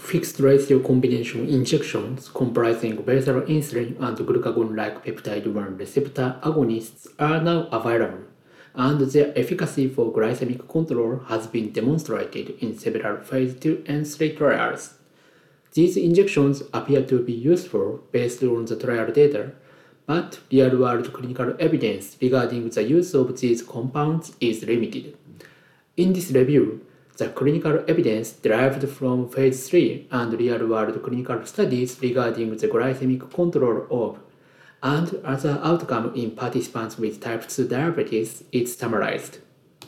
fixed ratio combination injections comprising basal insulin and glucagon-like peptide-1 receptor agonists are now available, and their efficacy for glycemic control has been demonstrated in several phase 2 and 3 trials. These injections appear to be useful based on the trial data, but real-world clinical evidence regarding the use of these compounds is limited. In this review, the clinical evidence derived from phase 3 and real-world clinical studies regarding the glycemic control of and other outcomes in participants with type 2 diabetes is summarized.